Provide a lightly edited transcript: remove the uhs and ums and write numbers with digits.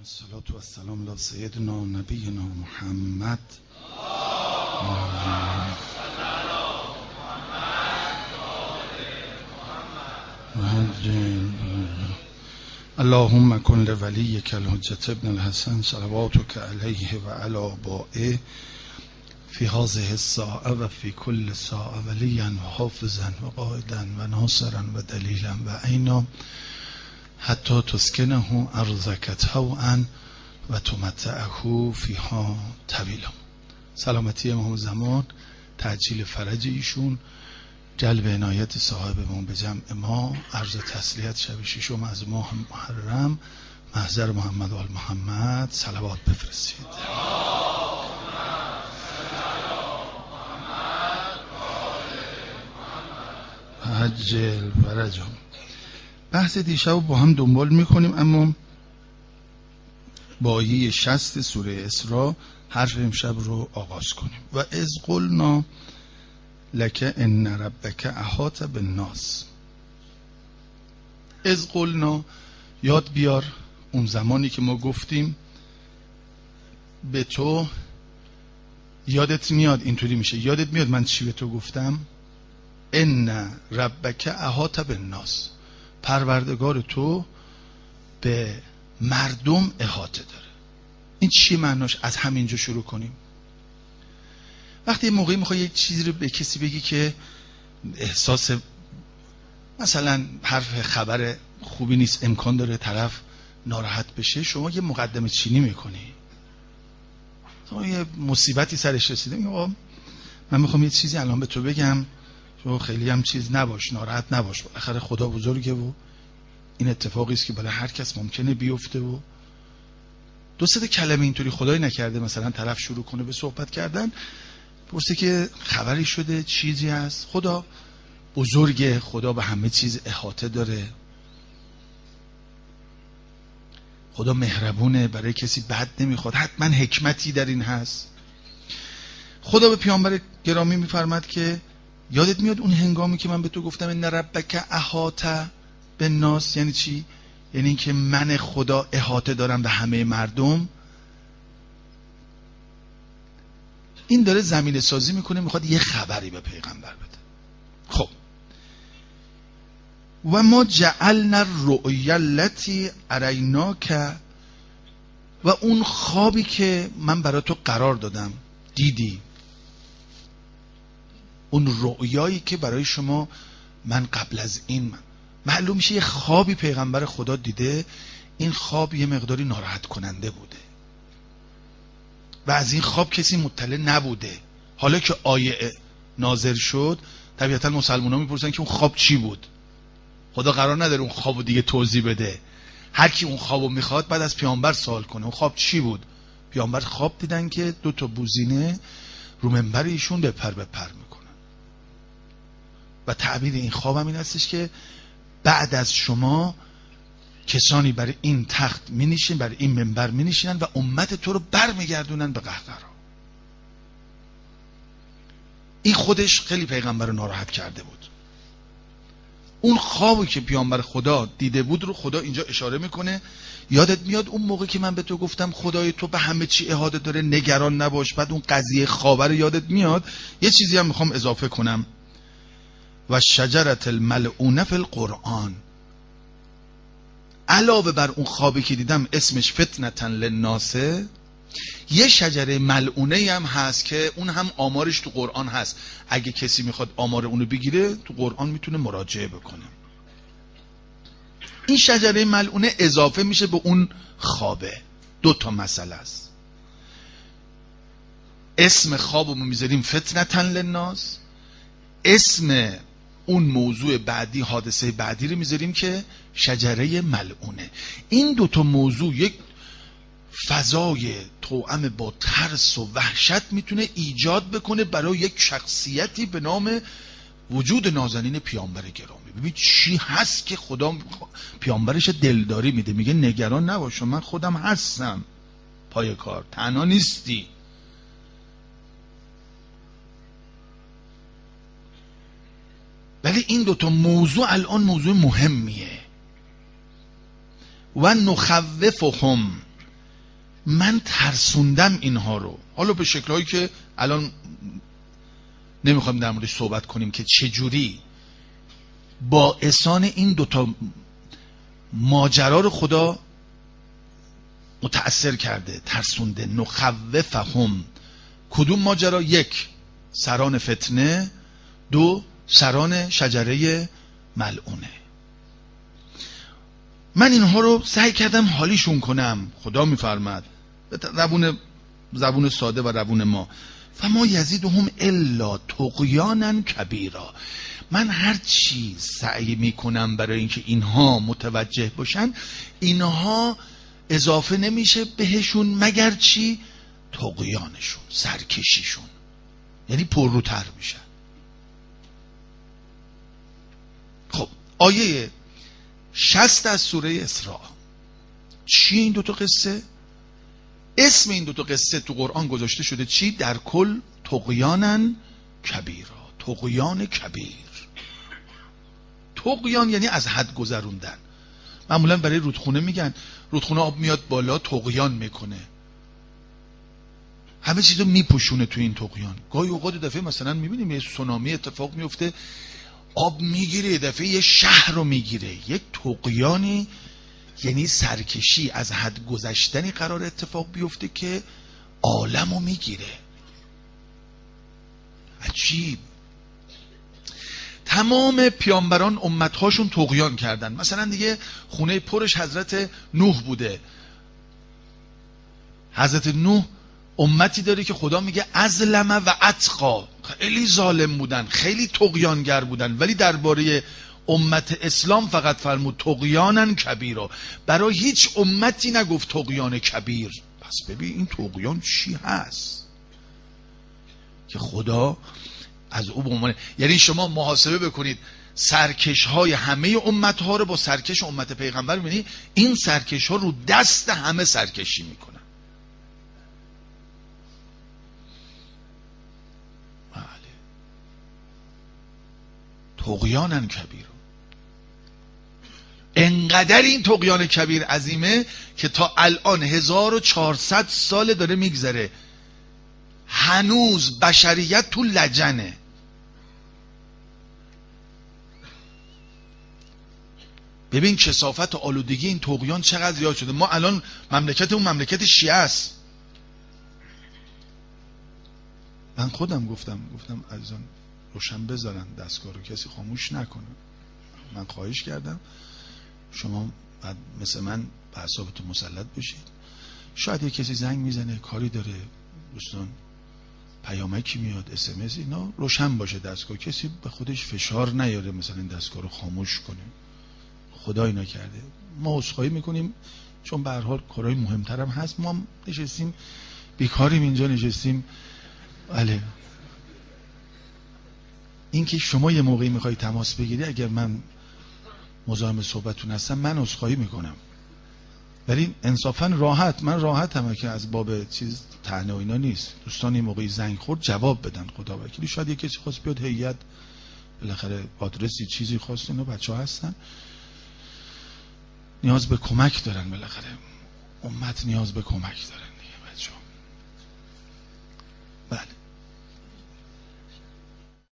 الصلاة والسلام علی سیدنا نبینا محمد اللهم کن لولیک الحجة ابن الحسن صلواتک علیه و علی آبائه فی هذه الساعة و فی کل ساعة ولیا و حافظا و قائدا و ناصرا و دلیلا و عینا حتی تسکنه ارضک طوعا و تمتعه فیها طویلا. سلامتی امام زمان، تعجیل فرج ایشون، جلب عنایت صاحبمون به جمع ما، عرض تسلیت شب ششم از ماه محرم، محضر محمد و آل محمد صلوات بفرستید. عجل فرجهم. بحث دیشب با هم دنبال میکنیم، اما با آیه 60 سوره اسراء حرف امشب رو آغاز کنیم. و اذ قلنا لک ان ربک احاط بالناس. اذ قلنا، یاد بیار اون زمانی که ما گفتیم به تو، یادت میاد اینطوری میشه، یادت میاد من چی به تو گفتم؟ ان ربک احاط بالناس، پروردگار تو به مردم احاطه داره. این چی معناش؟ از همینجا شروع کنیم. وقتی یه موقعی میخوای یک چیزی رو به کسی بگی که احساس مثلا حرف خبر خوبی نیست، امکان داره طرف ناراحت بشه، شما یه مقدمه چینی میکنی. شما یه مصیبتی سرش رسیده، میگم من میخوام یه چیزی الان به تو بگم، تو خیلی هم چیز نباش، ناراحت نباش، بالاخره خدا بزرگه و این اتفاقی است که برای هر کس ممکنه بیفته و دو سه کلمه اینطوری خدای نکرده مثلا طرف شروع کنه به صحبت کردن، پرسه که خبری شده، چیزی هست، خدا بزرگه، خدا به همه چیز احاطه داره، خدا مهربونه، برای کسی بد نمیخواد، حتما حکمتی در این هست. خدا به پیامبر گرامی میفرماد که یادت میاد اون هنگامی که من به تو گفتم ان ربک احاطه بالناس یعنی چی؟ یعنی این که من خدا احاطه دارم به همه مردم. این داره زمینه سازی میکنه، میخواد یه خبری به پیغمبر بده. خب و ما جعلنا الرؤیا التي اریناک، و اون خوابی که من برای تو قرار دادم دیدی، اون رؤیایی که برای شما من قبل از این معلوم میشه یه خوابی پیغمبر خدا دیده، این خواب یه مقداری ناراحت کننده بوده و از این خواب کسی مطلع نبوده. حالا که آیه نازل شد، طبیعتا مسلمان ها میپرسن که اون خواب چی بود. خدا قرار نداره اون خوابو دیگه توضیح بده، هر کی اون خوابو میخواد بعد از پیامبر سوال کنه اون خواب چی بود. پیامبر خواب دیدن که 2 بوزینه رو منبر ایشون بپر میکنن و تعبیر این خواب هم این هستش که بعد از شما کسانی برای این تخت می نشین، برای این منبر می نشینن و امت تو رو بر می گردونن به قهقرا. این خودش خیلی پیغمبر رو ناراحت کرده بود. اون خوابی که پیامبر خدا دیده بود رو خدا اینجا اشاره میکنه. یادت میاد اون موقع که من به تو گفتم خدای تو به همه چی احاطه داره، نگران نباش. بعد اون قضیه خوابه رو یادت میاد. یه چیزی هم میخوام اضافه کنم، و شجرة الملعونه فی القرآن، علاوه بر اون خوابی که دیدم اسمش فتنة للناس، یه شجره ملعونه هم هست که اون هم آمارش تو قرآن هست. اگه کسی میخواد آمار اونو بگیره تو قرآن میتونه مراجعه بکنه. این شجره ملعونه اضافه میشه به اون خوابه. 2 مسئله است. اسم خوابو میذاریم فتنة للناس، اسم اون موضوع بعدی، حادثه بعدی رو میذاریم که شجره ملعونه. این 2 موضوع یک فضای توأم با ترس و وحشت میتونه ایجاد بکنه برای یک شخصیتی به نام وجود نازنین پیامبر گرامی. ببین چی هست که خدا پیامبرش دلداری میده، میگه نگران نباش، من خودم هستم پای کار، تنها نیستی. ولی این 2 موضوع الان موضوع مهمیه. و نخوفهم، من ترسوندم اینها رو، حالا به شکلهایی که الان نمیخوایم در موردش صحبت کنیم که چجوری باعثان این دوتا ماجرا رو خدا متأثر کرده، ترسونده. نخوفهم، کدوم ماجرا؟ یک، سران فتنه، دو، سران شجره ملعونه. من اینها رو سعی کردم حالیشون کنم. خدا میفرماد زبون ساده و روون ما، فما یزیدهم الا طغیانا کبیرا. من هر چی سعی میکنم برای اینکه اینها متوجه باشن، اینها اضافه نمیشه بهشون مگر چی؟ طغیانشون، سرکشیشون، یعنی پرروتر میشن. خب آیه 60 از سوره اسراء چی این دوتا قصه؟ اسم این دوتا قصه تو قرآن گذاشته شده چی؟ در کل طغیانن کبیرا، طغیان کبیر. طغیان یعنی از حد گذروندن. معمولا برای رودخونه میگن رودخونه آب میاد بالا طغیان میکنه، همه چیزو میپوشونه تو این طغیان. گاهی اوقات دفعه مثلا میبینیم یه سونامی اتفاق میفته، آب میگیره، دفعه یه شهر رو میگیره. یک طغیانی یعنی سرکشی، از حد گذشتنی قرار اتفاق بیفته که عالمو میگیره. عجیب. تمام پیامبران امتهاشون طغیان کردن. مثلا دیگه خونه پرش حضرت نوح بوده. حضرت نوح امتی داره که خدا میگه ازلم و اتقا، خیلی ظالم بودن، خیلی طغیانگر بودن، ولی درباره امت اسلام فقط فرمود طغیانن کبیرا. برای هیچ امتی نگفت طغیان کبیر. پس ببین این طغیان چی هست که خدا از او به عنوان، یعنی شما محاسبه بکنید سرکش های همه امت ها رو با سرکش امت پیغمبر، می‌بینی این سرکش ها رو دست همه سرکشی میکنن. بله. طغیانن کبیر. انقدر این طغیان کبیر عظیمه که تا الان 1400 سال داره میگذره، هنوز بشریت تو لجنه. ببین کثافت و آلودگی این طغیان چقدر زیاد شده. ما الان مملکتمون مملکت شیعه است. من خودم گفتم عزیزان روشن بذارن دستگاه رو، کسی خاموش نکنه. من خواهش کردم شما بعد مثل من به اعصابتون مسلط بشید. شاید یه کسی زنگ میزنه، کاری داره، دوستان پیامکی میاد، SMS، اینا روشن باشه دستگاه، کسی به خودش فشار نیاره مثلا این دستگاه رو خاموش کنه. خدای نکرده. ما عذرخواهی میکنیم چون به هر حال کارهای مهمتر هم هست. ما هم نشستیم بیکاریم اینجا نشستیم. بله. این که شما یه موقعی میخوای تماس بگیری، اگر من مزاحم صحبتتون هستم من عذرخواهی میکنم، ولی انصافا من راحتم که از باب چیز طعنه و اینا نیست. دوستان این موقعی زنگ خورد جواب بدن، خدا وکیلی شاید یه کسی خواست بیاد هیئت بالاخره آدرسی چیزی خواست، اینا بچه‌ها هستن نیاز به کمک دارن، بالاخره امت نیاز به کمک داره.